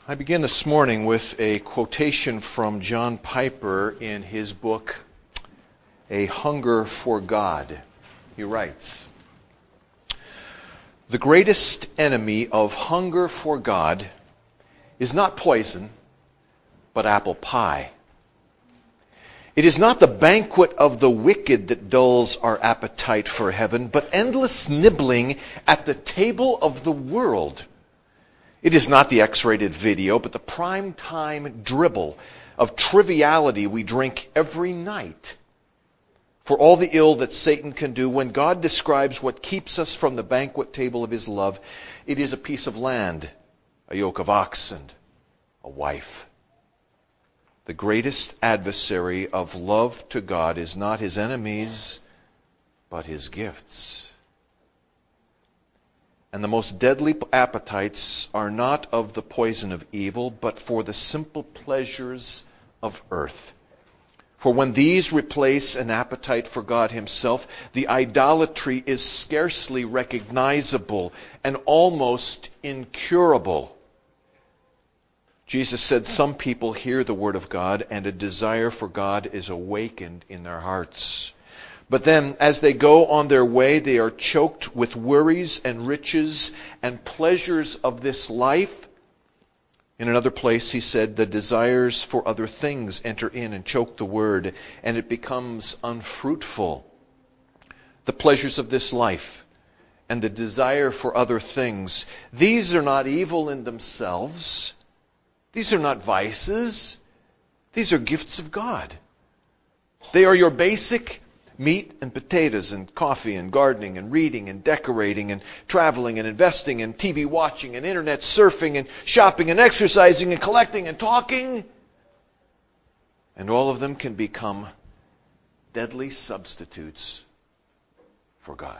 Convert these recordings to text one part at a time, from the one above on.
I begin this morning with a quotation from John Piper in his book, A Hunger for God. He writes, "The greatest enemy of hunger for God is not poison, but apple pie. It is not the banquet of the wicked that dulls our appetite for heaven, but endless nibbling at the table of the world. It is not the X-rated video, but the prime-time dribble of triviality we drink every night. For all the ill that Satan can do, when God describes what keeps us from the banquet table of his love, it is a piece of land, a yoke of oxen, a wife. The greatest adversary of love to God is not his enemies, but his gifts. And the most deadly appetites are not of the poison of evil, but for the simple pleasures of earth. For when these replace an appetite for God himself, the idolatry is scarcely recognizable and almost incurable." Jesus said, "Some people hear the word of God, and a desire for God is awakened in their hearts. But then, as they go on their way, they are choked with worries and riches and pleasures of this life." In another place, he said, "The desires for other things enter in and choke the word, and it becomes unfruitful." The pleasures of this life and the desire for other things, these are not evil in themselves. These are not vices. These are gifts of God. They are your basic meat and potatoes and coffee and gardening and reading and decorating and traveling and investing and TV watching and internet surfing and shopping and exercising and collecting and talking. And all of them can become deadly substitutes for God.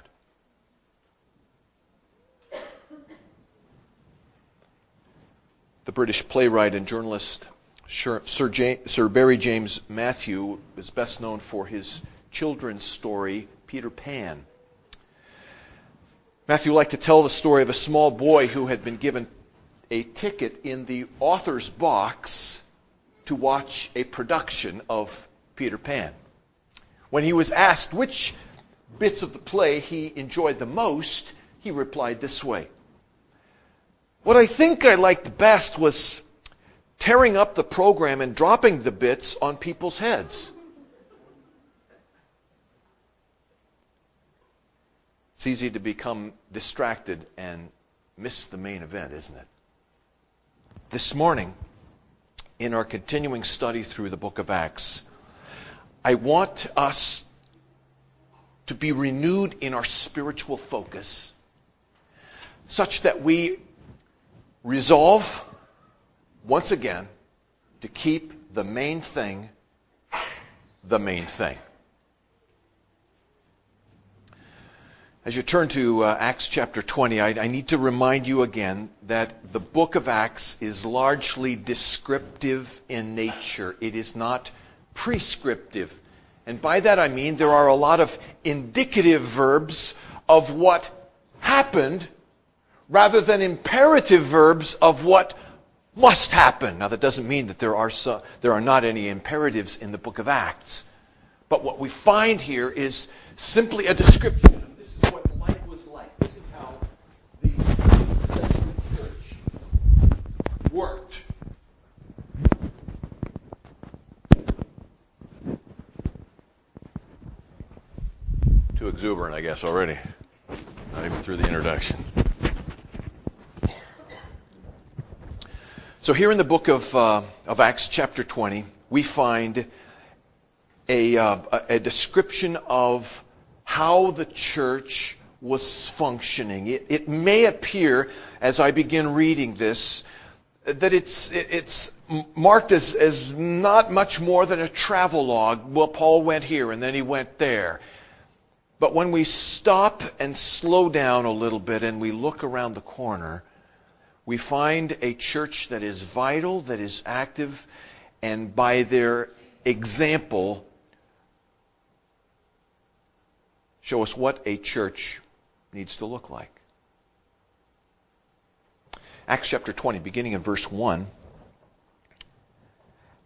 The British playwright and journalist Sir Barry James Matthew is best known for his children's story, Peter Pan. Matthew liked to tell the story of a small boy who had been given a ticket in the author's box to watch a production of Peter Pan. When he was asked which bits of the play he enjoyed the most, he replied this way: "What I think I liked best was tearing up the program and dropping the bits on people's heads." It's easy to become distracted and miss the main event, isn't it? This morning, in our continuing study through the book of Acts, I want us to be renewed in our spiritual focus, such that we resolve, once again, to keep the main thing the main thing. As you turn to Acts chapter 20, I need to remind you again that the book of Acts is largely descriptive in nature. It is not prescriptive. And by that I mean there are a lot of indicative verbs of what happened rather than imperative verbs of what must happen. Now that doesn't mean that there are not any imperatives in the book of Acts. But what we find here is simply a description. This is what life was like. This is how the church worked. Too exuberant, I guess, already. Not even through the introduction. So here in the book of Acts chapter 20, we find a description of how the church was functioning. It may appear, as I begin reading this, that it's marked as not much more than a travelogue. Well, Paul went here and then he went there. But when we stop and slow down a little bit and we look around the corner, we find a church that is vital, that is active, and by their example, show us what a church needs to look like. Acts chapter 20, beginning in verse 1,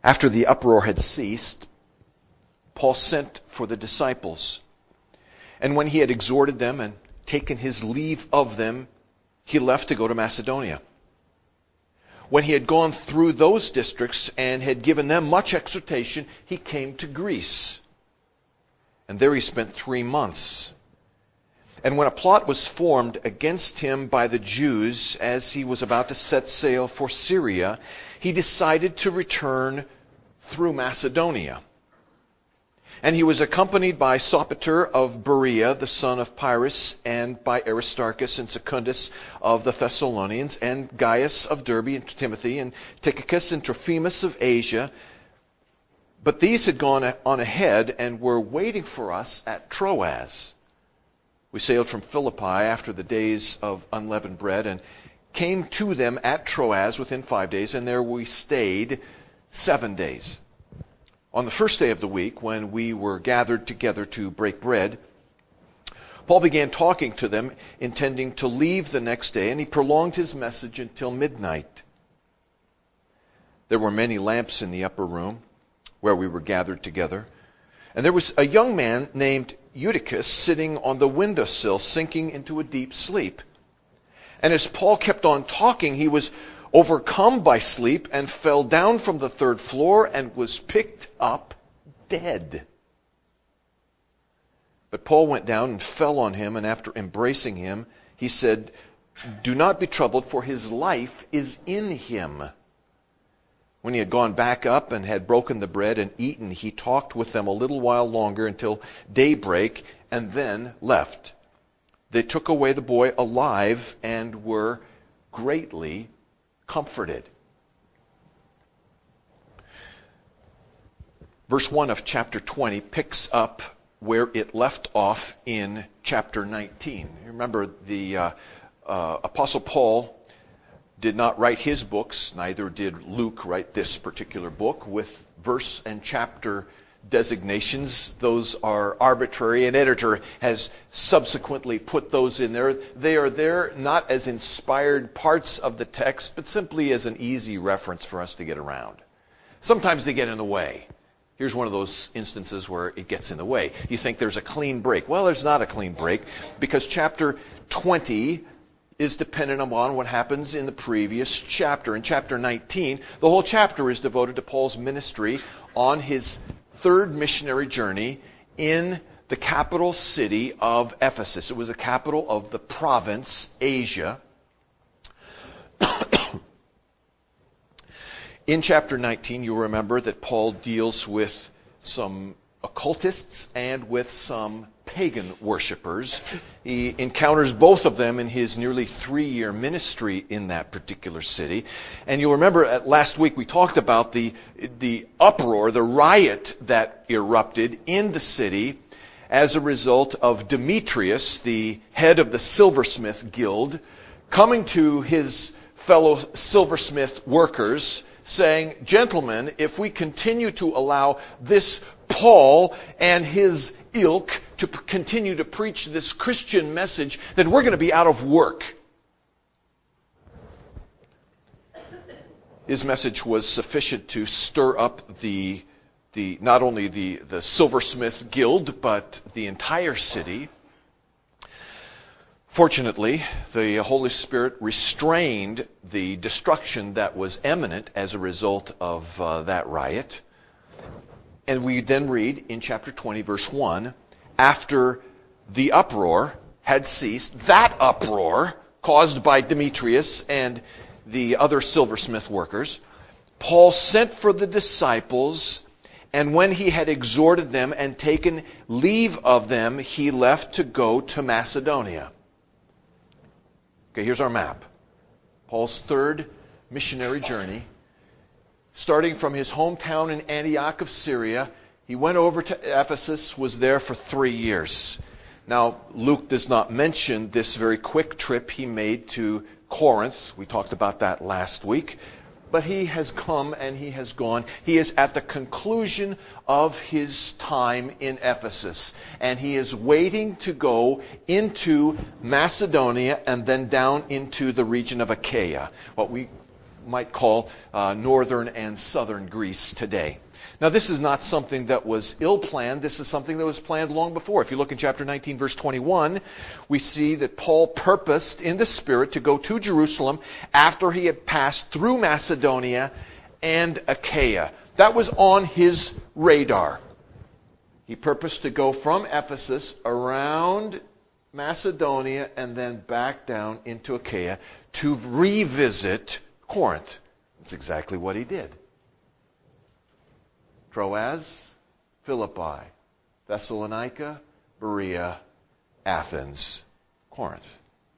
After the uproar had ceased, Paul sent for the disciples. And when he had exhorted them and taken his leave of them, he left to go to Macedonia. When he had gone through those districts and had given them much exhortation, he came to Greece. And there he spent 3 months. And when a plot was formed against him by the Jews as he was about to set sail for Syria, he decided to return through Macedonia. And he was accompanied by Sopater of Berea, the son of Pyrrhus, and by Aristarchus and Secundus of the Thessalonians, and Gaius of Derbe, and Timothy, and Tychicus, and Trophimus of Asia. But these had gone on ahead and were waiting for us at Troas. We sailed from Philippi after the days of unleavened bread and came to them at Troas within 5 days, and there we stayed 7 days. On the first day of the week, when we were gathered together to break bread, Paul began talking to them, intending to leave the next day, and he prolonged his message until midnight. There were many lamps in the upper room where we were gathered together, and there was a young man named Eutychus sitting on the windowsill, sinking into a deep sleep. And as Paul kept on talking, he was overcome by sleep and fell down from the 3rd floor and was picked up dead. But Paul went down and fell on him, and after embracing him, he said, "Do not be troubled, for his life is in him." When he had gone back up and had broken the bread and eaten, he talked with them a little while longer until daybreak, and then left. They took away the boy alive and were greatly comforted. Verse 1 of chapter 20 picks up where it left off in chapter 19. Remember, the Apostle Paul did not write his books, neither did Luke write this particular book with verse and chapter designations. Those are arbitrary. An editor has subsequently put those in there. They are there not as inspired parts of the text, but simply as an easy reference for us to get around. Sometimes they get in the way. Here's one of those instances where it gets in the way. You think there's a clean break. Well, there's not a clean break, because chapter 20 is dependent upon what happens in the previous chapter. In chapter 19, the whole chapter is devoted to Paul's ministry on his 3rd missionary journey in the capital city of Ephesus. It was the capital of the province, Asia. In chapter 19, you'll remember that Paul deals with some occultists and with some pagan worshipers. He encounters both of them in his nearly 3-year ministry in that particular city. And you'll remember last week we talked about the uproar, the riot that erupted in the city as a result of Demetrius, the head of the silversmith guild, coming to his fellow silversmith workers saying, "Gentlemen, if we continue to allow this Paul and his ilk to continue to preach this Christian message, then we're going to be out of work." His message was sufficient to stir up not only the silversmith guild, but the entire city. Fortunately, the Holy Spirit restrained the destruction that was imminent as a result of that riot. And we then read in chapter 20, verse 1, after the uproar had ceased, that uproar caused by Demetrius and the other silversmith workers, Paul sent for the disciples, and when he had exhorted them and taken leave of them, he left to go to Macedonia. Okay, here's our map. Paul's 3rd missionary journey. Starting from his hometown in Antioch of Syria, he went over to Ephesus, was there for 3 years. Now, Luke does not mention this very quick trip he made to Corinth. We talked about that last week. But he has come and he has gone. He is at the conclusion of his time in Ephesus. And he is waiting to go into Macedonia and then down into the region of Achaia. What we might call northern and southern Greece today. Now, this is not something that was ill-planned. This is something that was planned long before. If you look in chapter 19, verse 21, we see that Paul purposed in the Spirit to go to Jerusalem after he had passed through Macedonia and Achaia. That was on his radar. He purposed to go from Ephesus around Macedonia and then back down into Achaia to revisit Corinth. That's exactly what he did. Troas, Philippi, Thessalonica, Berea, Athens, Corinth.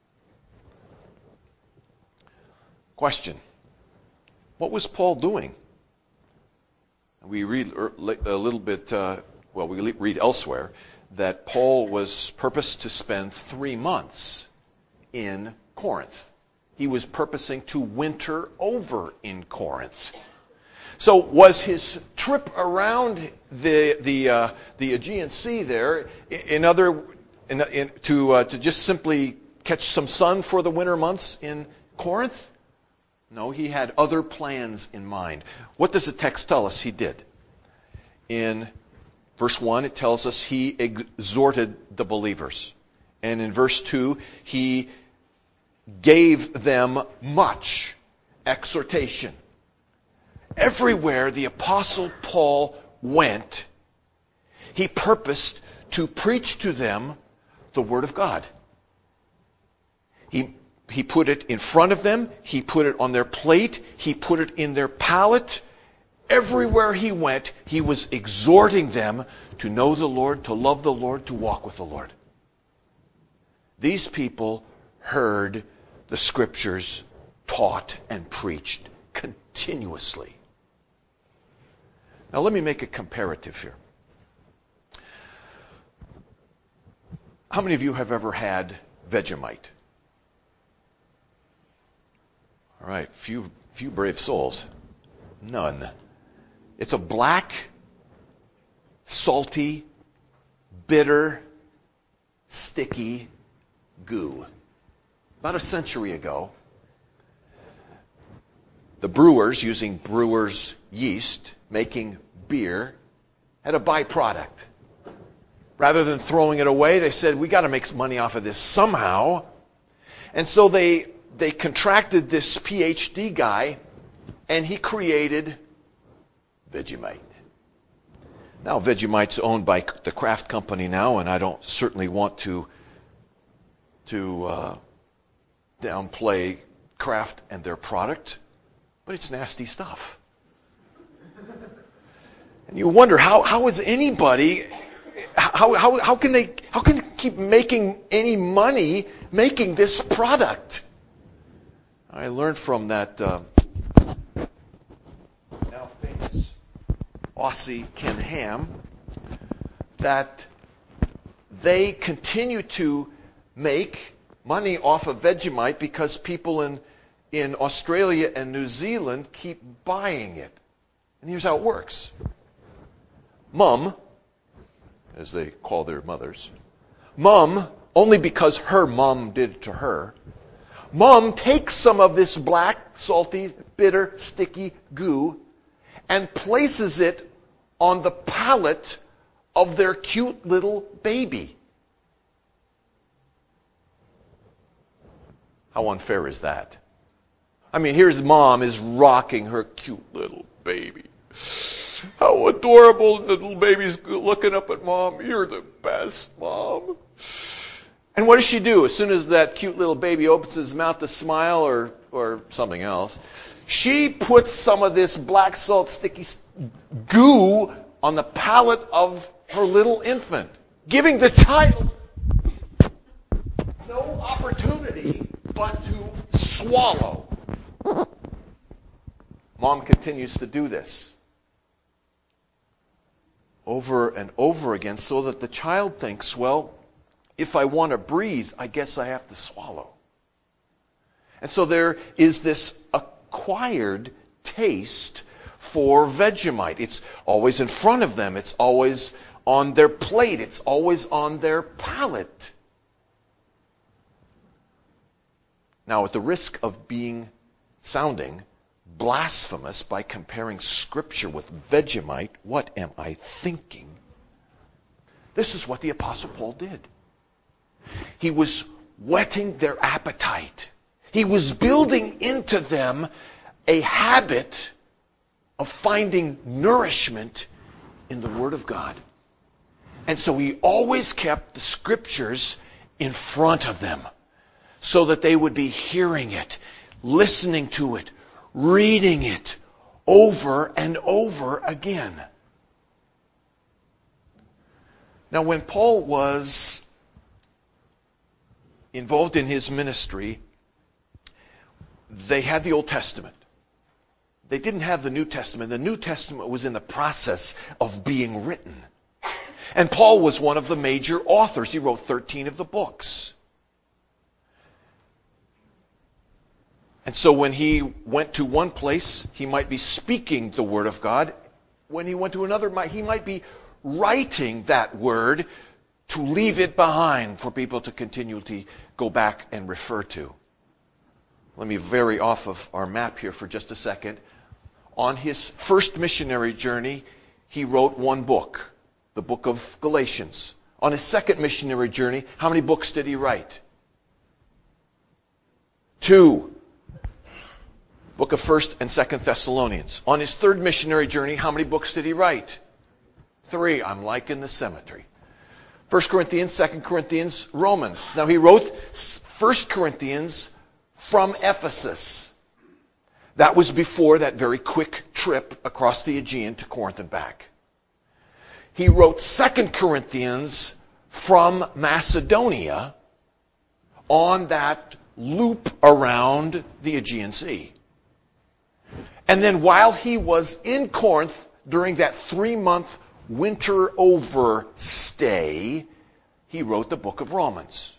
Question. What was Paul doing? We read a little bit, we read elsewhere that Paul was purposed to spend 3 months in Corinth. He was purposing to winter over in Corinth. So was his trip around the Aegean Sea there to just simply catch some sun for the winter months in Corinth? No, he had other plans in mind. What does the text tell us he did? In verse 1, it tells us he exhorted the believers. And in verse 2, he gave them much exhortation. Everywhere the Apostle Paul went, he purposed to preach to them the Word of God. He put it in front of them. He put it on their plate. He put it in their palate. Everywhere he went, he was exhorting them to know the Lord, to love the Lord, to walk with the Lord. These people heard the Scriptures taught and preached continuously. Now let me make a comparative here. How many of you have ever had Vegemite? All right, few brave souls. None. It's a black, salty, bitter, sticky goo. About a century ago, the brewers, using brewer's yeast, making beer, had a byproduct. Rather than throwing it away, they said, we got to make some money off of this somehow. And so they contracted this PhD guy, and he created Vegemite. Now, Vegemite's owned by the Kraft Company now, and I don't certainly want to downplay Kraft and their product, but it's nasty stuff. And you wonder how is anybody how can they keep making any money making this product? I learned from that now famous Aussie Ken Ham that they continue to make money off of Vegemite because people in Australia and New Zealand keep buying it. And here's how it works. Mom, as they call their mothers, Mom, only because her mom did it to her, Mom takes some of this black, salty, bitter, sticky goo and places it on the palate of their cute little baby. How unfair is that? I mean, here's Mom is rocking her cute little baby. How adorable, the little baby's looking up at Mom. You're the best, Mom. And what does she do? As soon as that cute little baby opens his mouth to smile or something else, she puts some of this black salt sticky goo on the palate of her little infant, giving the child no opportunity but to swallow. Mom continues to do this over and over again so that the child thinks, well, if I want to breathe, I guess I have to swallow. And so there is this acquired taste for Vegemite. It's always in front of them. It's always on their plate. It's always on their palate. Now, at the risk of sounding blasphemous by comparing Scripture with Vegemite. What am I thinking? This is what the Apostle Paul did. He was whetting their appetite. He was building into them a habit of finding nourishment in the Word of God. And so he always kept the Scriptures in front of them so that they would be hearing it, listening to it, reading it over and over again. Now, when Paul was involved in his ministry, they had the Old Testament. They didn't have the New Testament. The New Testament was in the process of being written. And Paul was one of the major authors. He wrote 13 of the books. And so when he went to one place, he might be speaking the Word of God. When he went to another, he might be writing that Word to leave it behind for people to continually go back and refer to. Let me vary off of our map here for just a second. On his first missionary journey, he wrote one book, the book of Galatians. On his second missionary journey, how many books did he write? 2. Book of 1st and 2nd Thessalonians. On his third missionary journey, how many books did he write? 3. I'm like in the cemetery. 1 Corinthians, 2 Corinthians, Romans. Now he wrote 1 Corinthians from Ephesus. That was before that very quick trip across the Aegean to Corinth and back. He wrote 2 Corinthians from Macedonia on that loop around the Aegean Sea. And then while he was in Corinth during that 3-month winter over stay, he wrote the book of Romans.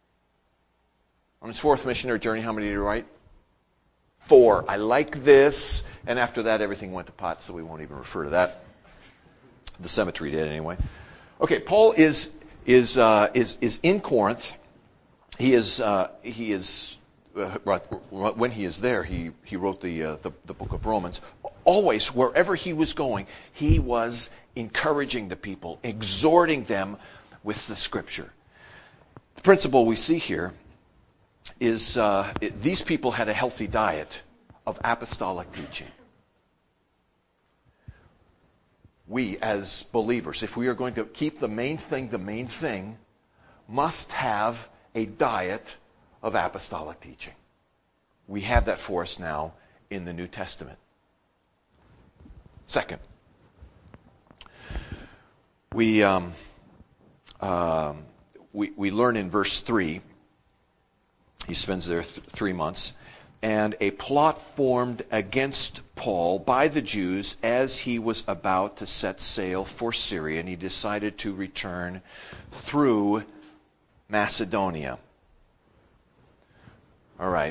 On his fourth missionary journey, how many did he write? 4. I like this. And after that, everything went to pot, so we won't even refer to that. The cemetery did anyway. Okay, Paul is in Corinth. When he is there, he wrote the book of Romans. Always, wherever he was going, he was encouraging the people, exhorting them with the Scripture. The principle we see here is these people had a healthy diet of apostolic teaching. We, as believers, if we are going to keep the main thing, must have a diet of apostolic teaching. We have that for us now in the New Testament. Second, we learn in verse 3, he spends there 3 months, and a plot formed against Paul by the Jews as he was about to set sail for Syria, and he decided to return through Macedonia. All right.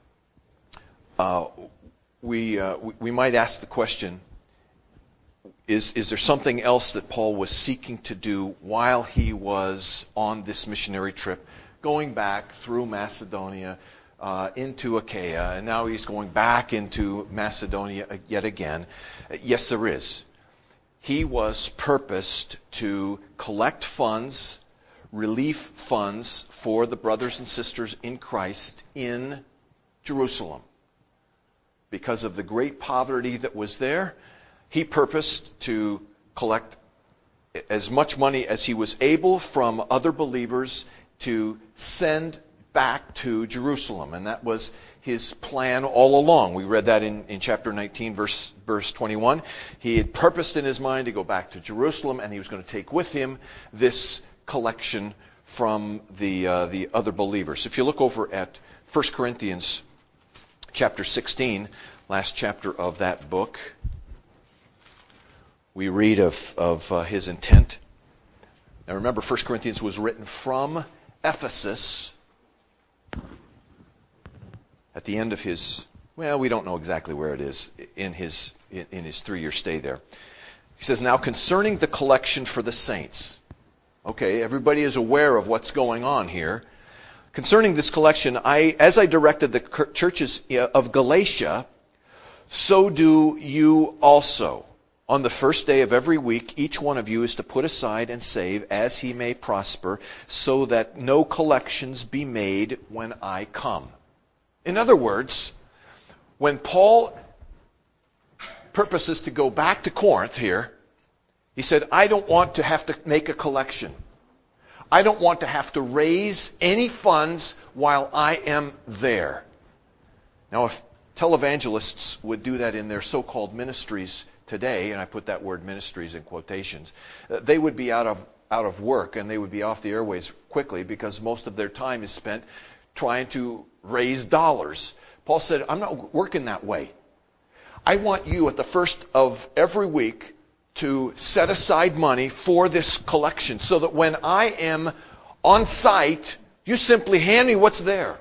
We might ask the question, is there something else that Paul was seeking to do while he was on this missionary trip, going back through Macedonia into Achaia, and now he's going back into Macedonia yet again? Yes, there is. He was purposed to collect funds, relief funds for the brothers and sisters in Christ in Jerusalem. Because of the great poverty that was there, he purposed to collect as much money as he was able from other believers to send back to Jerusalem. And that was his plan all along. We read that in chapter 19, verse 21. He had purposed in his mind to go back to Jerusalem, and he was going to take with him this collection from the other believers. If you look over at 1 Corinthians chapter 16, last chapter of that book, we read of his intent. Now remember, 1 Corinthians was written from Ephesus at the end of his, we don't know exactly where it is, in his 3-year stay there. He says, now concerning the collection for the saints. Okay, everybody is aware of what's going on here. Concerning this collection, as I directed the churches of Galatia, so do you also. On the first day of every week, each one of you is to put aside and save as he may prosper, so that no collections be made when I come. In other words, when Paul purposes to go back to Corinth here, he said, I don't want to have to make a collection. I don't want to have to raise any funds while I am there. Now, if televangelists would do that in their so-called ministries today, and I put that word ministries in quotations, they would be out of work and they would be off the airways quickly because most of their time is spent trying to raise dollars. Paul said, I'm not working that way. I want you at the first of every week to set aside money for this collection so that when I am on site, you simply hand me what's there.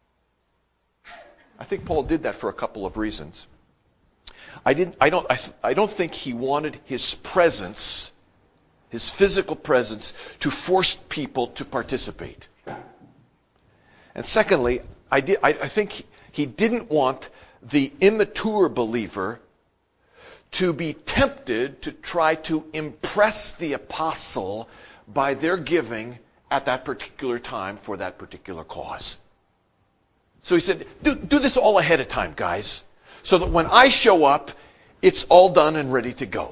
I think Paul did that for a couple of reasons. I don't think he wanted his presence, his physical presence, to force people to participate. And secondly, I think he didn't want the immature believer to be tempted to try to impress the apostle by their giving at that particular time for that particular cause. So he said, do this all ahead of time, guys, so that when I show up, it's all done and ready to go.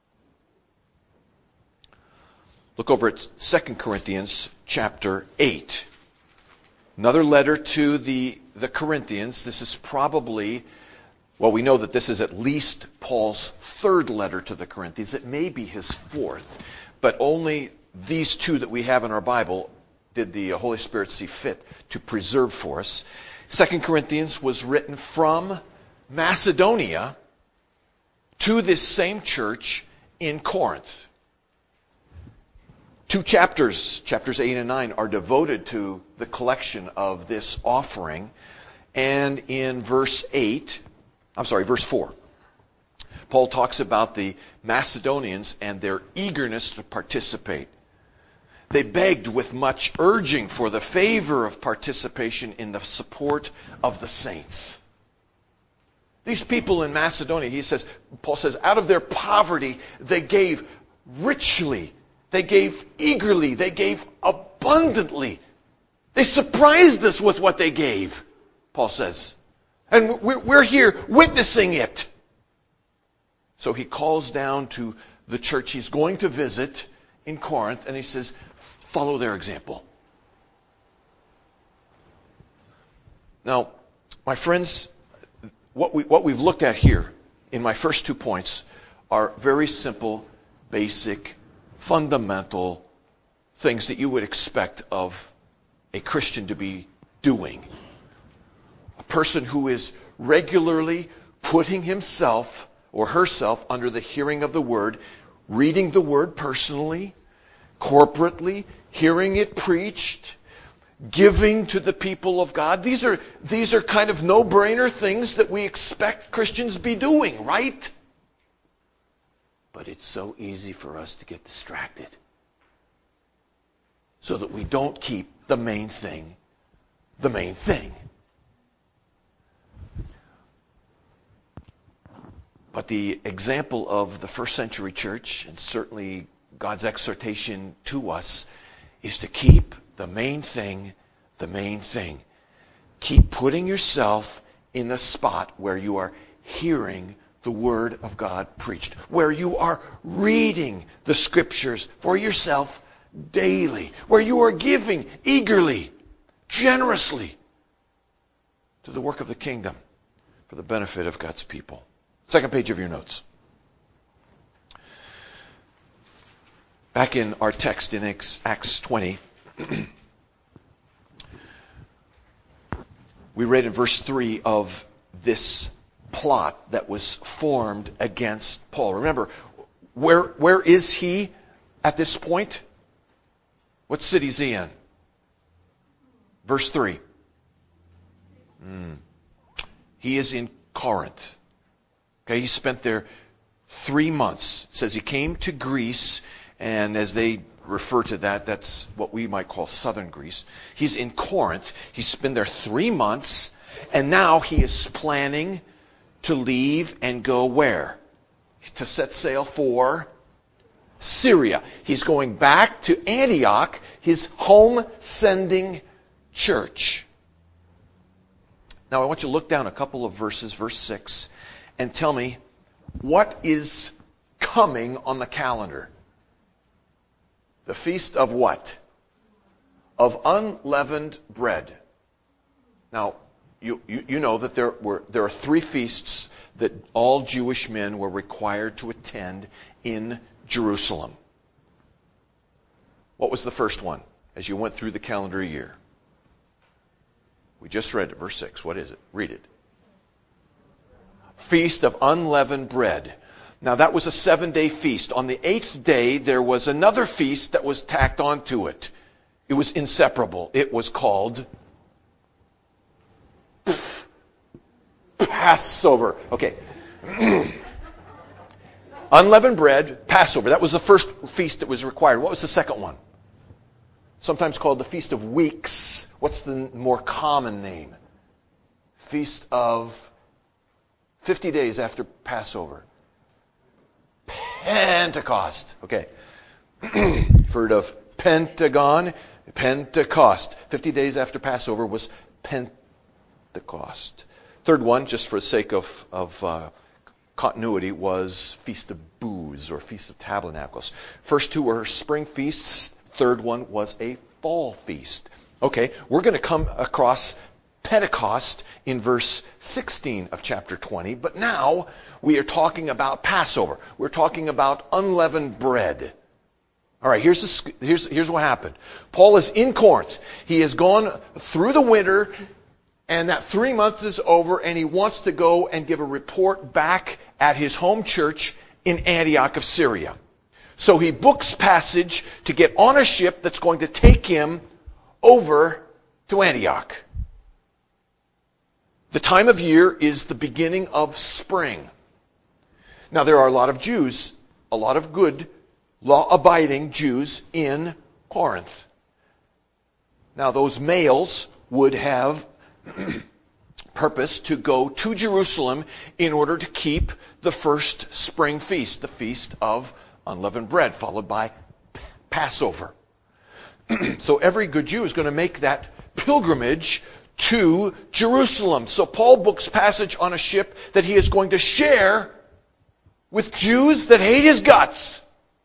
Look over at 2 Corinthians chapter 8. Another letter to the Corinthians. This is probably, well, we know that this is at least Paul's third letter to the Corinthians. It may be his fourth, but only these two that we have in our Bible did the Holy Spirit see fit to preserve for us. 2 Corinthians was written from Macedonia to this same church in Corinth. Two chapters, chapters 8 and 9, are devoted to the collection of this offering. And in verse 4, Paul talks about the Macedonians and their eagerness to participate. They begged with much urging for the favor of participation in the support of the saints. These people in Macedonia, Paul says, out of their poverty, they gave richly. They gave eagerly. They gave abundantly. They surprised us with what they gave, Paul says. And we're here witnessing it. So he calls down to the church he's going to visit in Corinth, and he says, follow their example. Now, my friends, what we've looked at here in my first 2 points are very simple, basic, fundamental things that you would expect of a Christian to be doing. A person who is regularly putting himself or herself under the hearing of the Word, reading the Word personally, corporately, hearing it preached, giving to the people of God. These are kind of no-brainer things that we expect Christians be doing, right? But it's so easy for us to get distracted so that we don't keep the main thing the main thing. But the example of the first century church, and certainly God's exhortation to us, is to keep the main thing the main thing. Keep putting yourself in the spot where you are hearing the Word of God preached, where you are reading the Scriptures for yourself daily, where you are giving eagerly, generously to the work of the kingdom for the benefit of God's people. Second page of your notes. Back in our text in Acts 20, we read in verse 3 of this plot that was formed against Paul. Remember, where is he at this point? What city is he in? Verse 3. He is in Corinth. Okay, he spent there 3 months. It says he came to Greece, and as they refer to that, that's what we might call southern Greece. He's in Corinth. He's been there 3 months, and now he is planning to leave and go where? To set sail for Syria. He's going back to Antioch, his home-sending church. Now I want you to look down a couple of verses, verse 6, and tell me what is coming on the calendar. The feast of what? Of unleavened bread. Now, you know that there are 3 feasts that all Jewish men were required to attend in Jerusalem. What was the first one as you went through the calendar year? We just read it, verse 6. What is it? Read it. Feast of unleavened bread. Now that was a 7-day feast. On the 8th day, there was another feast that was tacked onto it. It was inseparable. It was called Passover. Okay. Unleavened bread, Passover. That was the first feast that was required. What was the second one? Sometimes called the Feast of Weeks. What's the more common name? Feast of 50 days after Passover. Pentecost. Okay. You've heard of Pentagon? Pentecost. 50 days after Passover was Pentecost. Third one, just for the sake of continuity, was Feast of Booths or Feast of Tabernacles. First 2 were spring feasts. Third one was a fall feast. Okay, we're going to come across Pentecost in verse 16 of chapter 20, but now we are talking about Passover. We're talking about unleavened bread. All right, here's what happened. Paul is in Corinth. He has gone through the winter, and that 3 months is over, and he wants to go and give a report back at his home church in Antioch of Syria. So he books passage to get on a ship that's going to take him over to Antioch. The time of year is the beginning of spring. Now there are a lot of Jews, a lot of good, law-abiding Jews in Corinth. Now those males would have purpose to go to Jerusalem in order to keep the first spring feast, the Feast of Unleavened Bread, followed by Passover. So every good Jew is going to make that pilgrimage to Jerusalem. So Paul books passage on a ship that he is going to share with Jews that hate his guts.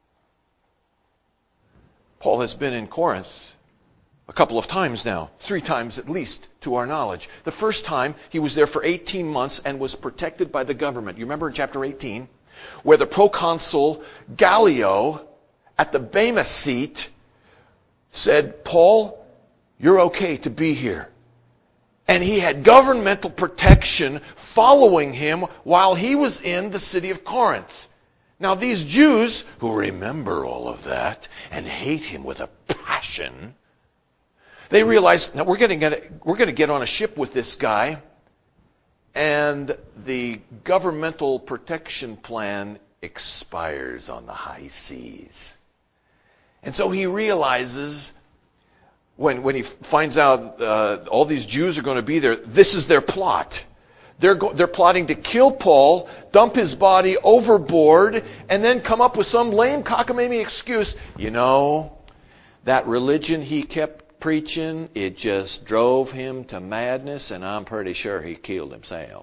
Paul has been in Corinth a couple of times now, 3 times at least to our knowledge. The first time he was there for 18 months and was protected by the government. You remember in chapter 18 where the proconsul Gallio at the Bema seat said, Paul, you're okay to be here. And he had governmental protection following him while he was in the city of Corinth. Now these Jews who remember all of that and hate him with a passion, they realize, now we're going to get on a ship with this guy, and the governmental protection plan expires on the high seas. And so he realizes, when he finds out all these Jews are going to be there, this is their plot. They're plotting to kill Paul, dump his body overboard, and then come up with some lame cockamamie excuse. You know, that religion he kept preaching, it just drove him to madness, and I'm pretty sure he killed himself.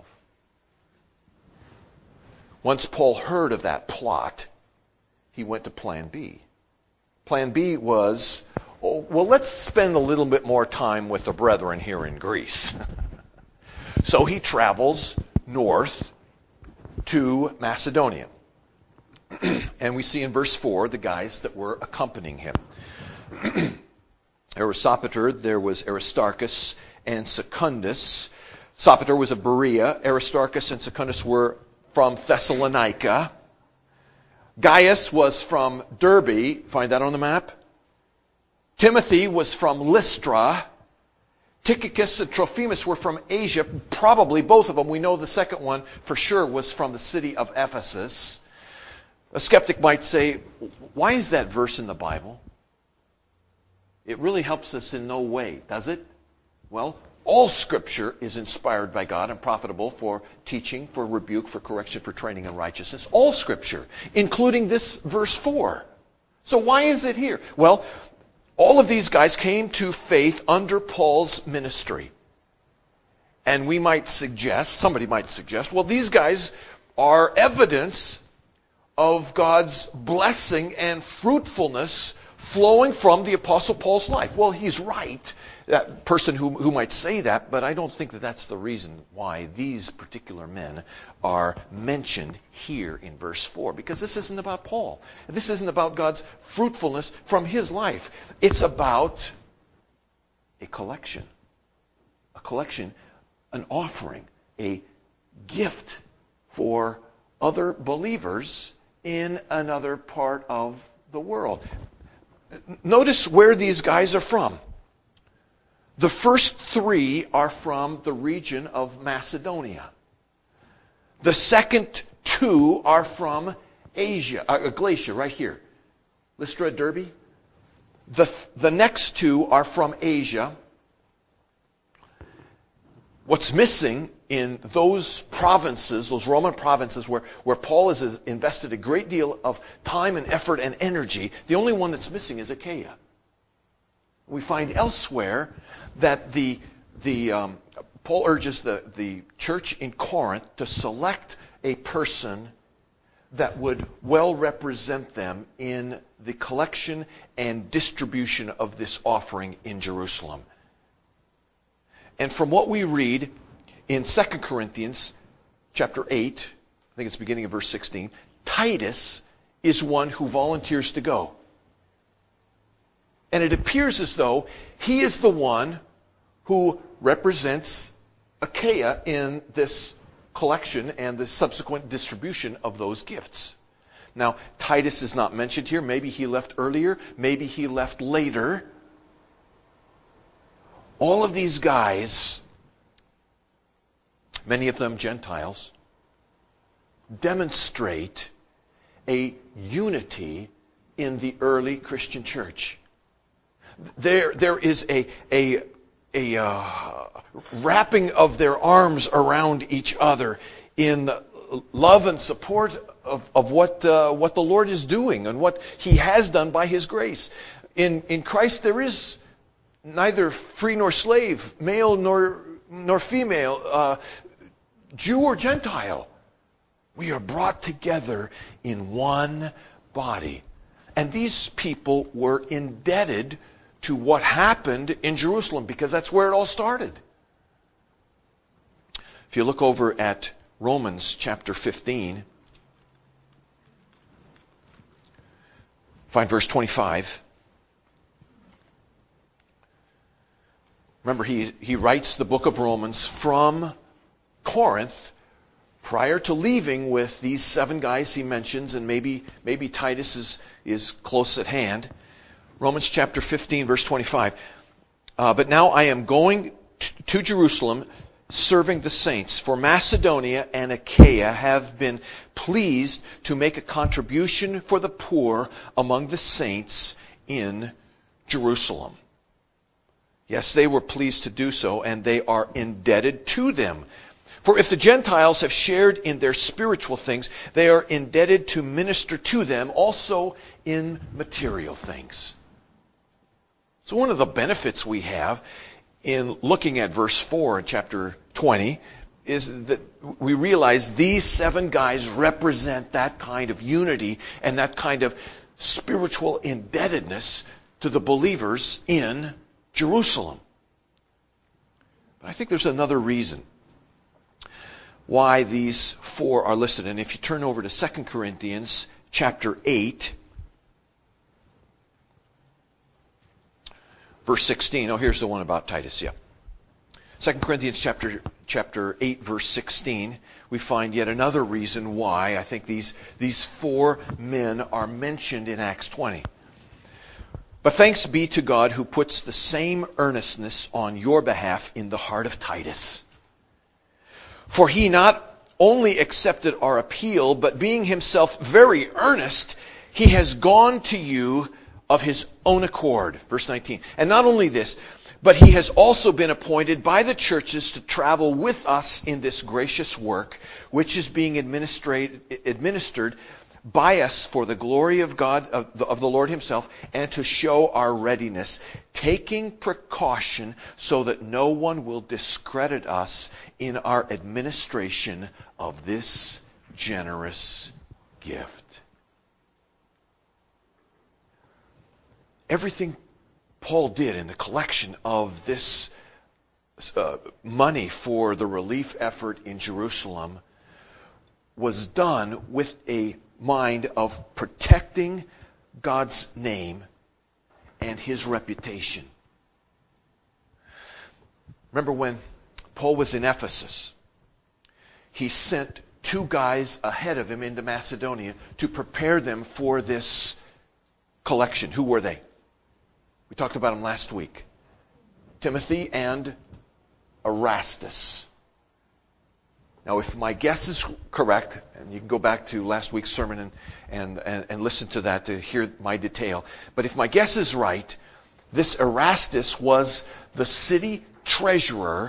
Once Paul heard of that plot, he went to plan B. Plan B was, well, let's spend a little bit more time with the brethren here in Greece. So he travels north to Macedonia. And we see in verse 4 the guys that were accompanying him. There was Sopater, there was Aristarchus, and Secundus. Sopater was of Berea. Aristarchus and Secundus were from Thessalonica. Gaius was from Derbe. Find that on the map. Timothy was from Lystra. Tychicus and Trophimus were from Asia. Probably both of them. We know the second one for sure was from the city of Ephesus. A skeptic might say, why is that verse in the Bible? It really helps us in no way, does it? Well, All Scripture is inspired by God and profitable for teaching, for rebuke, for correction, for training in righteousness. All Scripture, including this verse 4. So why is it here? Well, all of these guys came to faith under Paul's ministry. And we might suggest, somebody might suggest, well, these guys are evidence of God's blessing and fruitfulness flowing from the Apostle Paul's life. Well, he's right, that person who might say that, but I don't think that that's the reason why these particular men are mentioned here in verse 4, because this isn't about Paul. This isn't about God's fruitfulness from his life. It's about a collection, an offering, a gift for other believers in another part of the world. Notice where these guys are from. The first three are from the region of Macedonia. The second two are from Asia, Galatia, right here. Lystra, Derbe. The next two are from Asia. What's missing in those provinces, those Roman provinces where Paul has invested a great deal of time and effort and energy, the only one that's missing is Achaia. We find elsewhere that Paul urges the church in Corinth to select a person that would well represent them in the collection and distribution of this offering in Jerusalem. And from what we read in 2 Corinthians chapter 8, I think it's beginning of verse 16, Titus is one who volunteers to go. And it appears as though he is the one who represents Achaia in this collection and the subsequent distribution of those gifts. Now, Titus is not mentioned here. Maybe he left earlier. Maybe he left later. All of these guys, many of them Gentiles, demonstrate a unity in the early Christian church. There is a wrapping of their arms around each other in love and support of what the Lord is doing and what He has done by His grace. In Christ there is neither free nor slave, male nor female, Jew or Gentile. We are brought together in one body. And these people were indebted to what happened in Jerusalem, because that's where it all started. If you look over at Romans chapter 15, find verse 25. Remember, he writes the book of Romans from Corinth prior to leaving with these 7 guys he mentions, and maybe Titus is close at hand. Romans chapter 15, verse 25. But now I am going to Jerusalem, serving the saints. For Macedonia and Achaia have been pleased to make a contribution for the poor among the saints in Jerusalem. Yes, they were pleased to do so, and they are indebted to them. For if the Gentiles have shared in their spiritual things, they are indebted to minister to them also in material things. So one of the benefits we have in looking at verse 4 in chapter 20 is that we realize these 7 guys represent that kind of unity and that kind of spiritual indebtedness to the believers in Jerusalem. But I think there's another reason why these 4 are listed. And if you turn over to 2 Corinthians chapter 8, verse 16. Oh, here's the one about Titus, yeah. 2 Corinthians chapter 8, verse 16, we find yet another reason why I think these 4 men are mentioned in Acts 20. But thanks be to God who puts the same earnestness on your behalf in the heart of Titus. For he not only accepted our appeal, but being himself very earnest, he has gone to you of his own accord. Verse 19. And not only this, But he has also been appointed by the churches to travel with us in this gracious work, which is being administered by us for the glory of God, of the Lord himself, and to show our readiness, taking precaution so that no one will discredit us in our administration of this generous gift. Everything Paul did in the collection of this money for the relief effort in Jerusalem was done with a mind of protecting God's name and his reputation. Remember when Paul was in Ephesus, he sent 2 guys ahead of him into Macedonia to prepare them for this collection. Who were they? We talked about them last week. Timothy and Erastus. Now, if my guess is correct, and you can go back to last week's sermon and listen to that to hear my detail, but if my guess is right, this Erastus was the city treasurer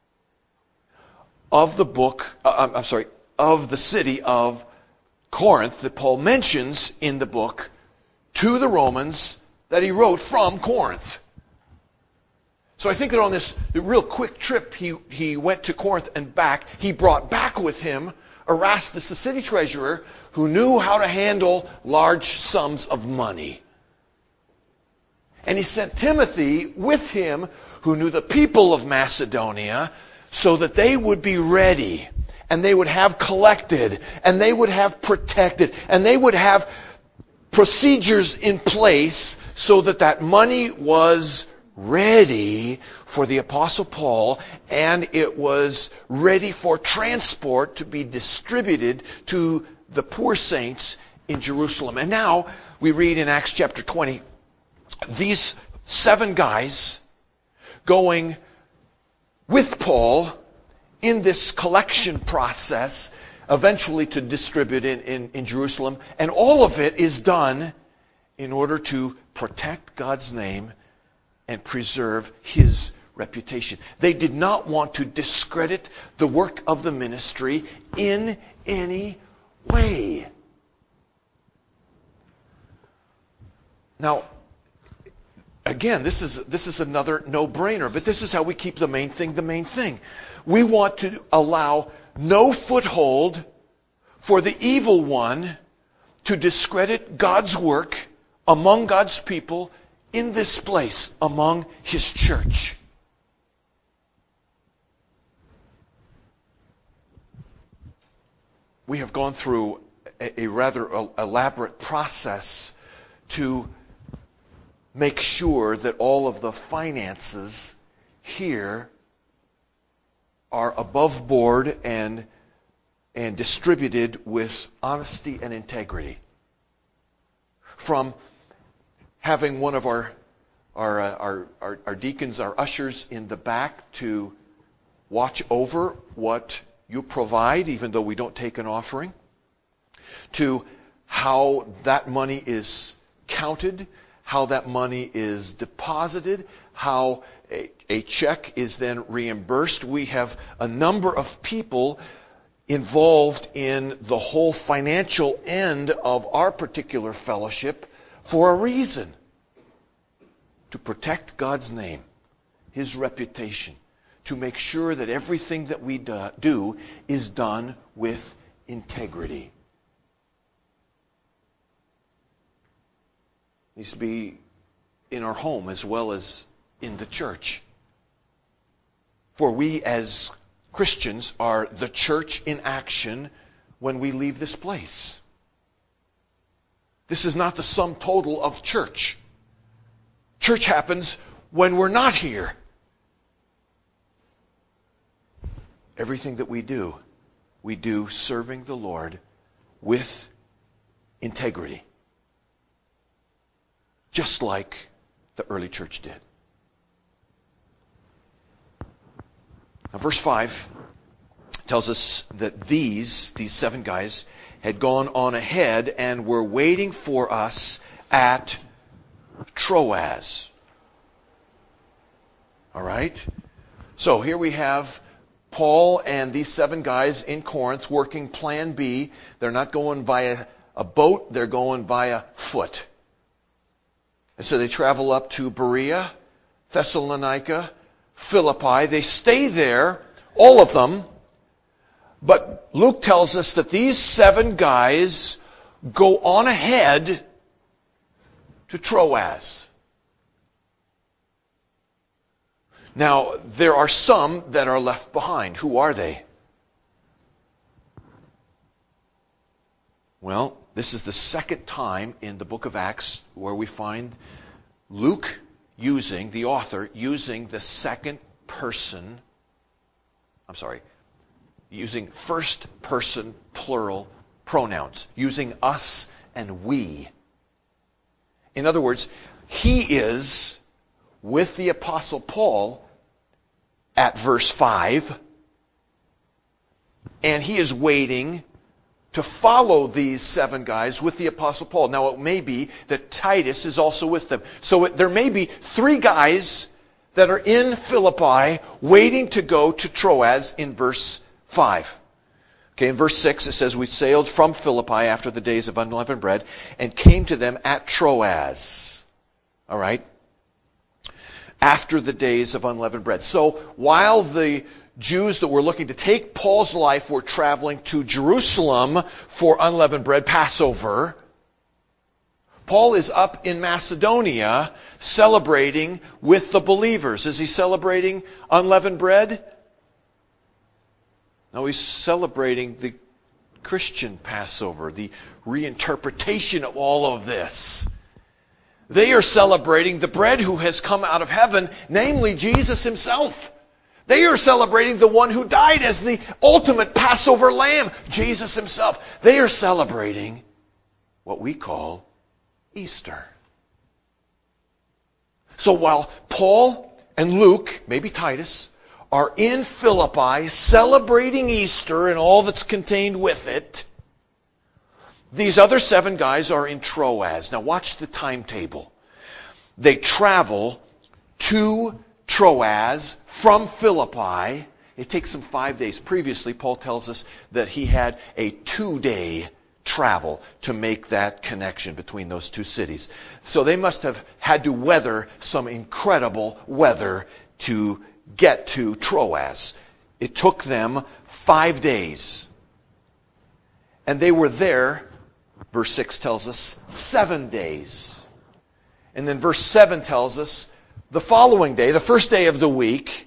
of of the city of Corinth that Paul mentions in the book to the Romans that he wrote from Corinth. So I think that on this real quick trip he went to Corinth and back, he brought back with him Erastus, the city treasurer, who knew how to handle large sums of money. And he sent Timothy with him, who knew the people of Macedonia, so that they would be ready, and they would have collected, and they would have protected, and they would have procedures in place so that that money was ready for the Apostle Paul, and it was ready for transport to be distributed to the poor saints in Jerusalem. And now we read in Acts chapter 20, these 7 guys going with Paul in this collection process, eventually to distribute in Jerusalem. And all of it is done in order to protect God's name and preserve his reputation. They did not want to discredit the work of the ministry in any way. Now, again, this is another no-brainer, but this is how we keep the main thing the main thing. We want to allow no foothold for the evil one to discredit God's work among God's people in this place, among his church. We have gone through a rather elaborate process to make sure that all of the finances here are above board and distributed with honesty and integrity. From having one of our deacons, our ushers in the back to watch over what you provide, even though we don't take an offering, to how that money is counted, how that money is deposited, how a check is then reimbursed. We have a number of people involved in the whole financial end of our particular fellowship for a reason: to protect God's name, his reputation, to make sure that everything that we do is done with integrity. It needs to be in our home as well as in the church. For we as Christians are the church in action when we leave this place. This is not the sum total of church. Church happens when we're not here. Everything that we do serving the Lord with integrity. Just like the early church did. Now, verse 5 tells us that these 7 guys had gone on ahead and were waiting for us at Troas. All right? So here we have Paul and these 7 guys in Corinth working plan B. They're not going via a boat, they're going via foot. And so they travel up to Berea, Thessalonica, Philippi. They stay there, all of them. But Luke tells us that these 7 guys go on ahead to Troas. Now, there are some that are left behind. Who are they? Well, this is the second time in the book of Acts where we find Luke the author, using the second person, using first person plural pronouns, using us and we. In other words, he is with the Apostle Paul at verse 5, and he is waiting to follow these 7 guys with the Apostle Paul. Now, it may be that Titus is also with them. So there may be 3 guys that are in Philippi waiting to go to Troas in verse 5. Okay, in verse 6 it says, we sailed from Philippi after the days of unleavened bread and came to them at Troas. All right? After the days of unleavened bread. So while the Jews that were looking to take Paul's life were traveling to Jerusalem for unleavened bread, Passover, Paul is up in Macedonia celebrating with the believers. Is he celebrating unleavened bread? No, he's celebrating the Christian Passover, the reinterpretation of all of this. They are celebrating the bread who has come out of heaven, namely Jesus himself. They are celebrating the one who died as the ultimate Passover lamb, Jesus himself. They are celebrating what we call Easter. So while Paul and Luke, maybe Titus, are in Philippi celebrating Easter and all that's contained with it, these other 7 guys are in Troas. Now watch the timetable. They travel to Troas from Philippi. It takes them 5 days. Previously, Paul tells us that he had a 2-day travel to make that connection between those 2 cities. So they must have had to weather some incredible weather to get to Troas. It took them 5 days. And they were there, verse 6 tells us, 7 days. And then verse 7 tells us the following day, the first day of the week,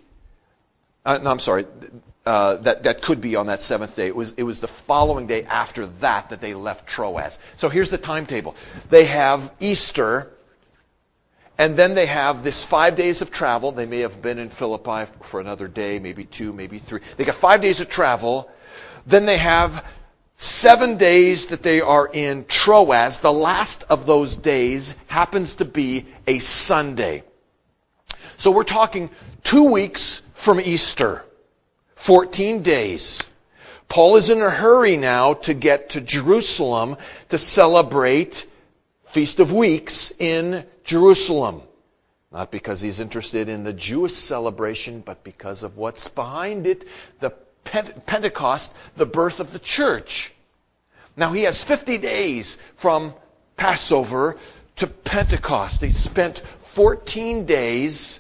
that could be on that 7th day. It was the following day after that they left Troas. So here's the timetable. They have Easter, and then they have this 5 days of travel. They may have been in Philippi for another day, maybe 2, maybe 3. They got 5 days of travel. Then they have 7 days that they are in Troas. The last of those days happens to be a Sunday. So we're talking 2 weeks from Easter. 14 days. Paul is in a hurry now to get to Jerusalem to celebrate Feast of Weeks in Jerusalem. Not because he's interested in the Jewish celebration, but because of what's behind it, the Pentecost, the birth of the church. Now he has 50 days from Passover to Pentecost. He spent 14 days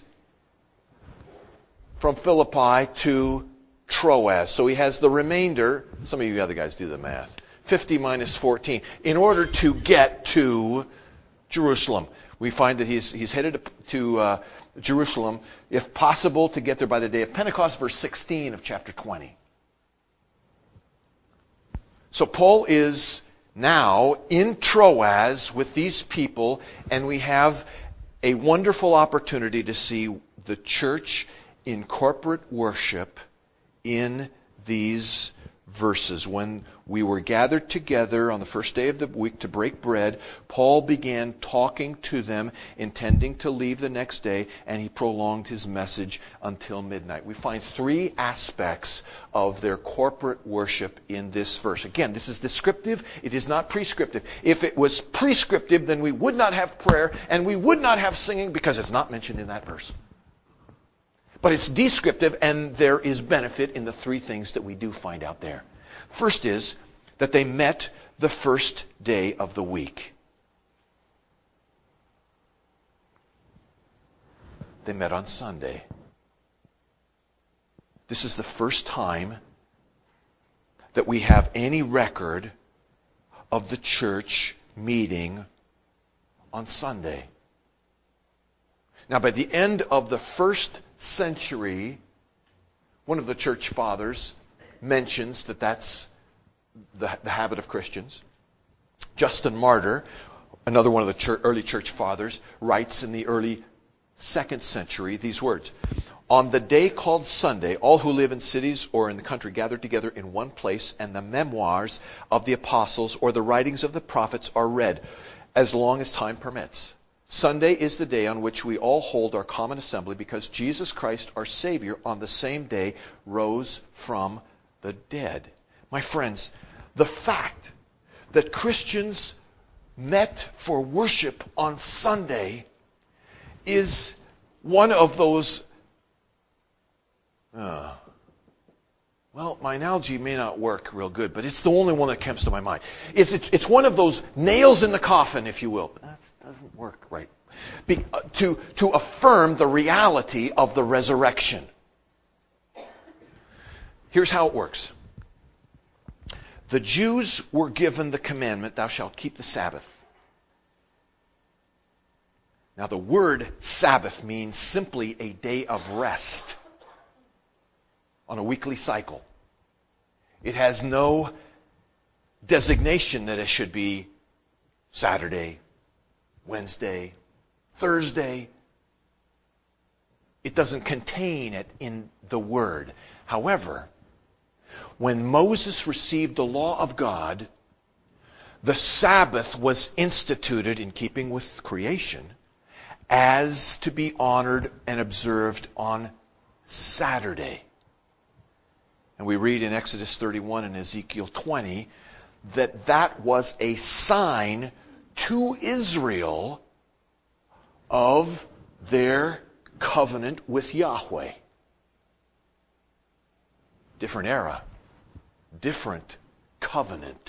from Philippi to Troas. So he has the remainder, some of you other guys do the math, 50 minus 14, in order to get to Jerusalem. We find that he's headed to Jerusalem, if possible, to get there by the day of Pentecost, verse 16 of chapter 20. So Paul is now in Troas with these people, and we have a wonderful opportunity to see the church in corporate worship in these verses. When we were gathered together on the first day of the week to break bread, Paul began talking to them, intending to leave the next day, and he prolonged his message until midnight. We find 3 aspects of their corporate worship in this verse. Again, this is descriptive. It is not prescriptive. If it was prescriptive, then we would not have prayer, and we would not have singing, because it's not mentioned in that verse. But it's descriptive, and there is benefit in the three things that we do find out there. First is that they met the first day of the week. They met on Sunday. This is the first time that we have any record of the church meeting on Sunday. Now, by the end of the first century, one of the church fathers mentions that that's the habit of Christians. Justin Martyr, another one of the early church fathers, writes in the early 2nd century these words: "On the day called Sunday, all who live in cities or in the country gather together in one place, and the memoirs of the apostles or the writings of the prophets are read, as long as time permits. Sunday is the day on which we all hold our common assembly, because Jesus Christ, our Savior, on the same day rose from the dead." My friends, the fact that Christians met for worship on Sunday is one of those, well, my analogy may not work real good, but it's the only one that comes to my mind. It's one of those nails in the coffin, if you will. That doesn't work right. To affirm the reality of the resurrection. Here's how it works. The Jews were given the commandment, "Thou shalt keep the Sabbath." Now, the word Sabbath means simply a day of rest on a weekly cycle. It has no designation that it should be Saturday, Wednesday, Thursday. It doesn't contain it in the word. However, when Moses received the law of God, the Sabbath was instituted in keeping with creation as to be honored and observed on Saturday. And we read in Exodus 31 and Ezekiel 20 that was a sign to Israel of their covenant with Yahweh. Different era, different covenant.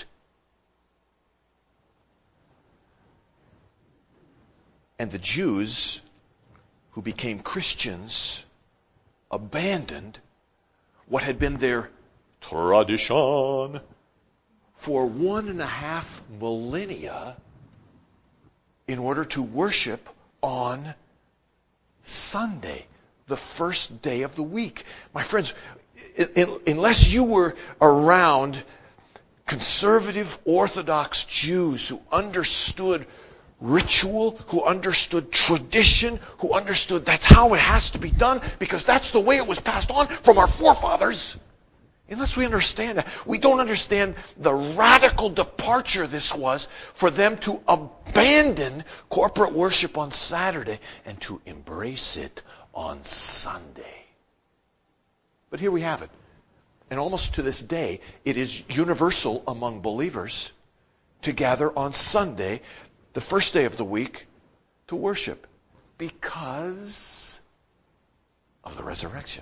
And the Jews who became Christians abandoned what had been their tradition for 1.5 millennia in order to worship on Sunday, the first day of the week. My friends, unless you were around conservative Orthodox Jews who understood ritual, who understood tradition, who understood that's how it has to be done because that's the way it was passed on from our forefathers. Unless we understand that, we don't understand the radical departure this was for them to abandon corporate worship on Saturday and to embrace it on Sunday. But here we have it. And almost to this day, it is universal among believers to gather on Sunday, the first day of the week, to worship because of the resurrection.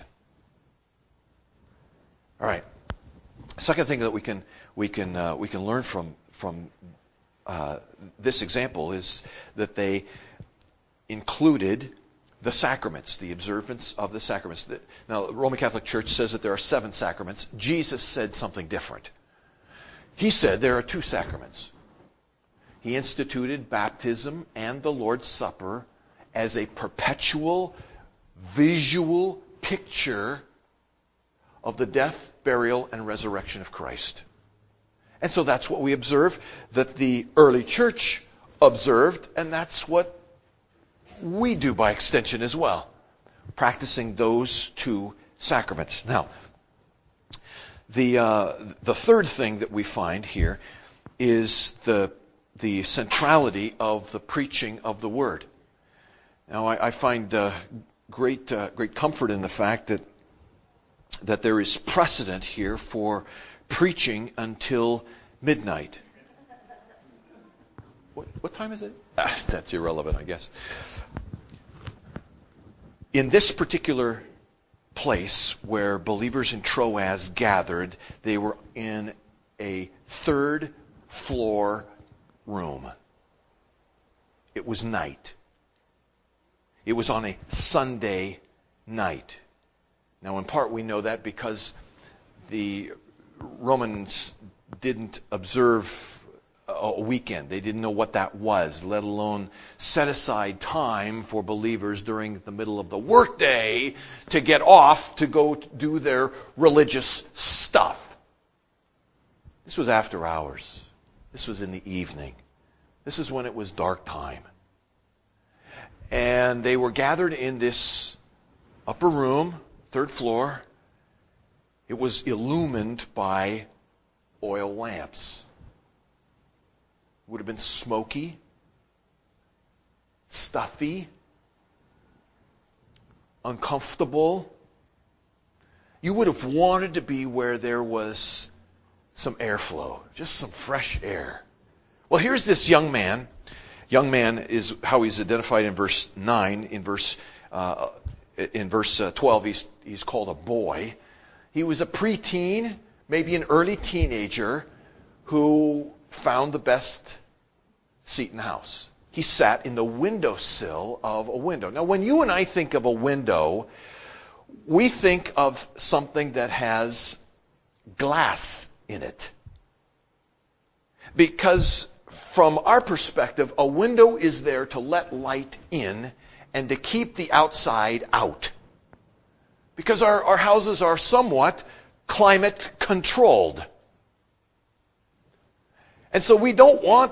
All right. Second thing that we can learn from this example is that they included the sacraments, the observance of the sacraments. Now, the Roman Catholic Church says that there are 7 sacraments. Jesus said something different. He said there are 2 sacraments. He instituted baptism and the Lord's Supper as a perpetual, visual picture of the death, burial, and resurrection of Christ. And so that's what we observe, that the early church observed, and that's what we do by extension as well, practicing those 2 sacraments. Now, the third thing that we find here is the centrality of the preaching of the Word. Now, I find great comfort in the fact that there is precedent here for preaching until midnight. What time is it? That's irrelevant, I guess. In this particular place where believers in Troas gathered. They were in a third floor room. It was night. It was on a Sunday night. Now, in part, we know that because the Romans didn't observe a weekend. They didn't know what that was, let alone set aside time for believers during the middle of the workday to get off to go do their religious stuff. This was after hours. This was in the evening. This is when it was dark time. And they were gathered in this upper room, third floor. It was illumined by oil lamps. It would have been smoky, stuffy, uncomfortable. You would have wanted to be where there was some airflow, just some fresh air. Well, here's this young man. Young man is how he's identified in verse 9. In verse 12, he's called a boy. He was a preteen, maybe an early teenager, who found the best seat in the house. He sat in the windowsill of a window. Now, when you and I think of a window, we think of something that has glass in it. Because from our perspective, a window is there to let light in and to keep the outside out. Because our houses are somewhat climate controlled. And so we don't want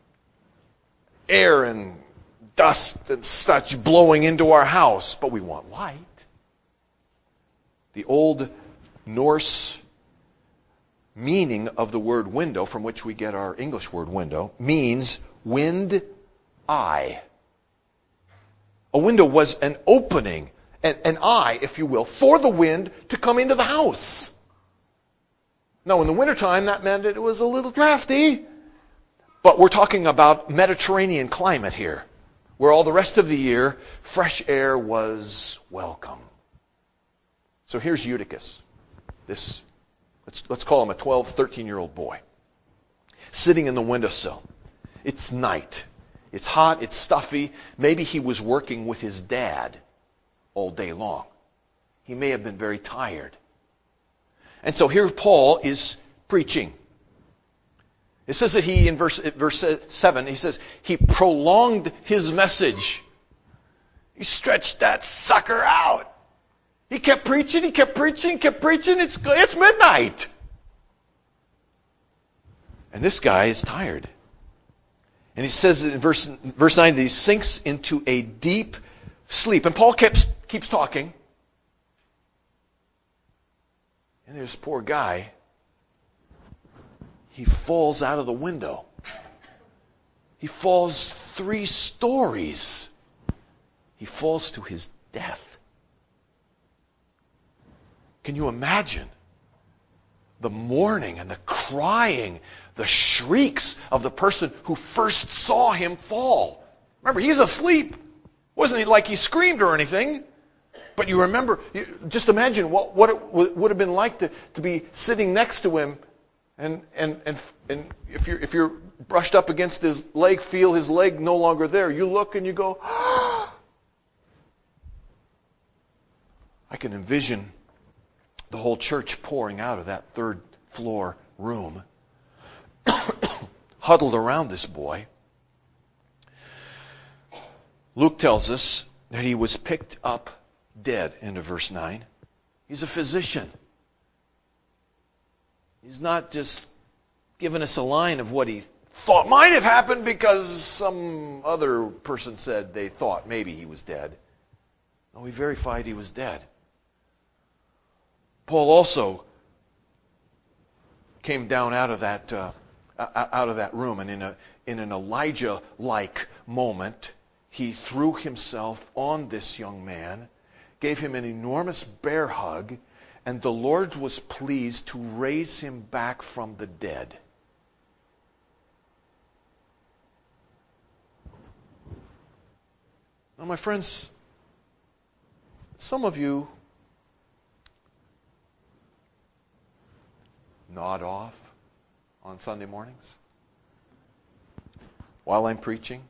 air and dust and such blowing into our house, but we want light. The old Norse meaning of the word window, from which we get our English word window, means wind eye. A window was an opening, an eye, if you will, for the wind to come into the house. Now, in the wintertime, that meant it was a little drafty. But we're talking about Mediterranean climate here, where all the rest of the year, fresh air was welcome. So here's Eutychus, this, let's call him a 12, 13-year-old boy, sitting in the windowsill. It's night. It's hot. It's stuffy. Maybe he was working with his dad all day long. He may have been very tired. And so here Paul is preaching. It says that he, in verse 7, he says, he prolonged his message. He stretched that sucker out. He kept preaching, he kept preaching, kept preaching. It's midnight. And this guy is tired. And he says in verse 9 that he sinks into a deep sleep. And Paul keeps talking. And there's this poor guy. He falls out of the window. He falls 3 stories. He falls to his death. Can you imagine the mourning and the crying, the shrieks of the person who first saw him fall? Remember, he's asleep. Wasn't like he screamed or anything. But you remember, just imagine what it would have been like to be sitting next to him. And if you're brushed up against his leg, feel his leg no longer there. You look and you go, ah! I can envision the whole church pouring out of that third floor room, huddled around this boy. Luke tells us that he was picked up dead, into verse 9. He's a physician. He's not just giving us a line of what he thought might have happened because some other person said they thought maybe he was dead. No, he verified he was dead. Paul also came down out of that room, and in an Elijah-like moment, he threw himself on this young man, gave him an enormous bear hug, and the Lord was pleased to raise him back from the dead. Now, my friends, some of you nod off on Sunday mornings while I'm preaching?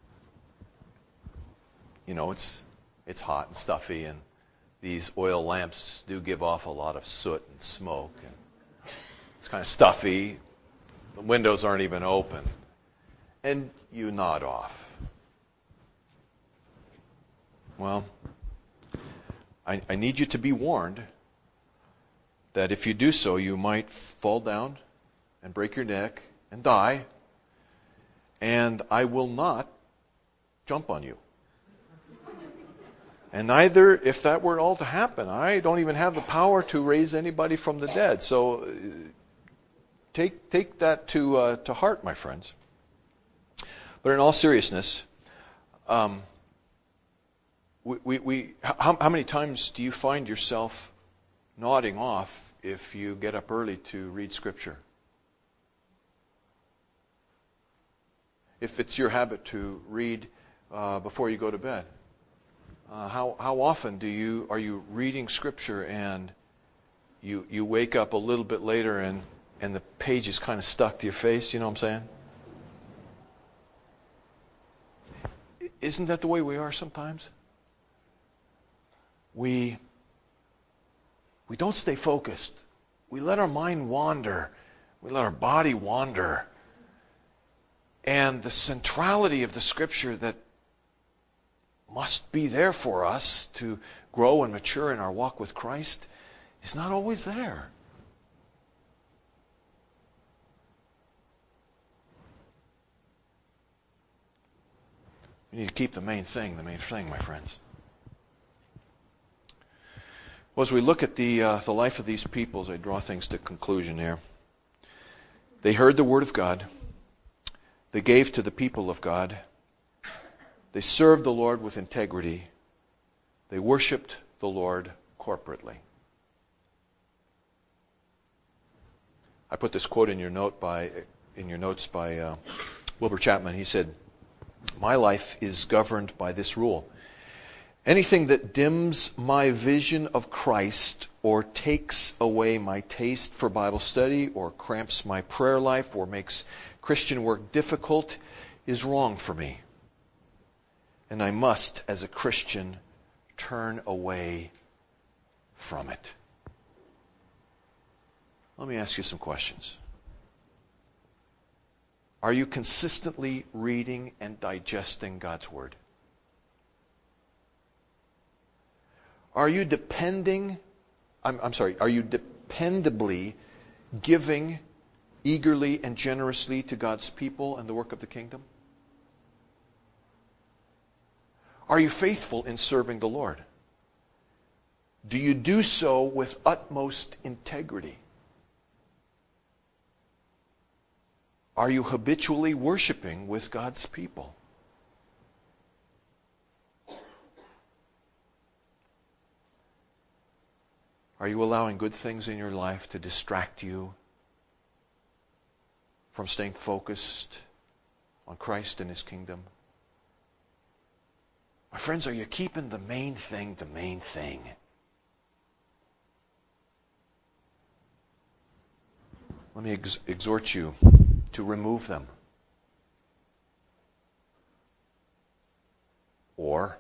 You know, it's hot and stuffy, and these oil lamps do give off a lot of soot and smoke, and it's kind of stuffy. The windows aren't even open, and you nod off. Well, I need you to be warned that if you do so, you might fall down and break your neck and die, and I will not jump on you. And neither, if that were all to happen, I don't even have the power to raise anybody from the dead. So take that to heart, my friends. But in all seriousness, how many times do you find yourself nodding off if you get up early to read Scripture? If it's your habit to read before you go to bed, how often are you reading Scripture and you wake up a little bit later and the page is kind of stuck to your face? You know what I'm saying? Isn't that the way we are sometimes? We don't stay focused. We let our mind wander. We let our body wander. And the centrality of the Scripture that must be there for us to grow and mature in our walk with Christ is not always there. We need to keep the main thing, my friends. Well, as we look at the life of these people, as I draw things to conclusion here, they heard the Word of God. They gave to the people of God. They served the Lord with integrity. They worshiped the Lord corporately. I put this quote in your notes by Wilbur Chapman. He said, "My life is governed by this rule. Anything that dims my vision of Christ or takes away my taste for Bible study or cramps my prayer life or makes Christian work difficult is wrong for me. And I must, as a Christian, turn away from it." Let me ask you some questions. Are you consistently reading and digesting God's Word? Are you dependably giving eagerly and generously to God's people and the work of the kingdom? Are you faithful in serving the Lord? Do you do so with utmost integrity? Are you habitually worshiping with God's people? Are you allowing good things in your life to distract you from staying focused on Christ and His kingdom? My friends, are you keeping the main thing the main thing? Let me exhort you to remove them. Or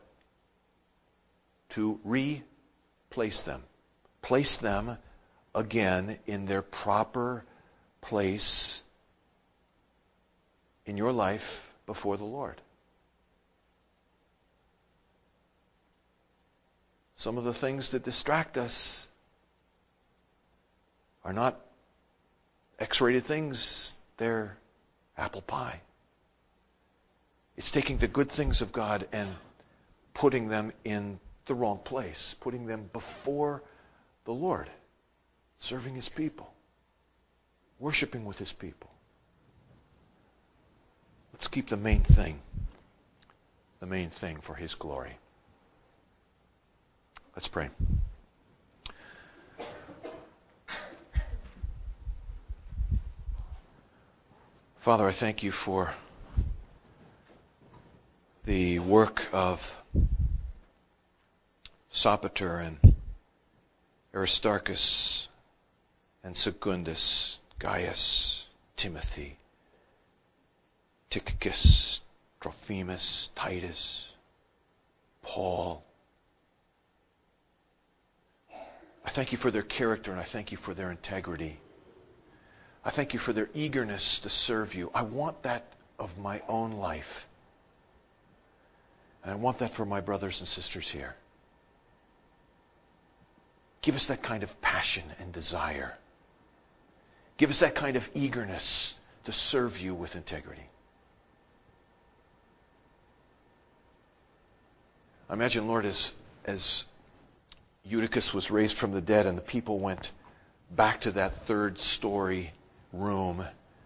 to replace them. Place them again in their proper place in your life before the Lord. Some of the things that distract us are not X-rated things, they're apple pie. It's taking the good things of God and putting them in the wrong place, putting them before the Lord, serving His people, worshiping with His people. Let's keep the main thing for His glory. Let's pray. Father, I thank You for the work of Sopater and Aristarchus and Secundus Gaius, Timothy, Tychicus, Trophimus, Titus, Paul. I thank you for their character, and I thank you for their integrity. I thank you for their eagerness to serve you. I want that of my own life. And I want that for my brothers and sisters here. Give us that kind of passion and desire. Give us that kind of eagerness to serve you with integrity. I imagine, Lord, as Eutychus was raised from the dead and the people went back to that third-story room,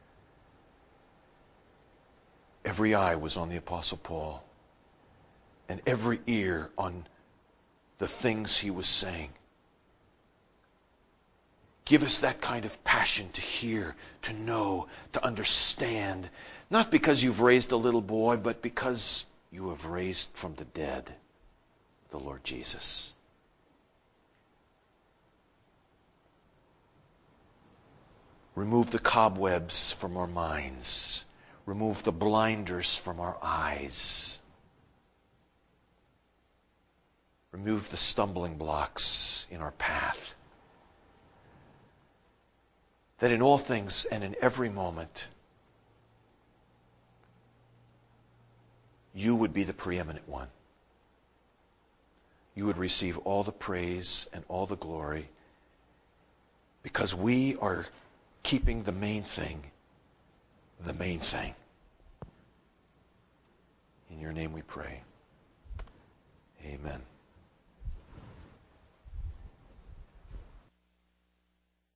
every eye was on the Apostle Paul and every ear on the things he was saying. Give us that kind of passion to hear, to know, to understand, not because you've raised a little boy, but because you have raised from the dead the Lord Jesus. Remove the cobwebs from our minds. Remove the blinders from our eyes. Remove the stumbling blocks in our path. That in all things and in every moment, you would be the preeminent one. You would receive all the praise and all the glory because we are keeping the main thing the main thing. In your name we pray. Amen.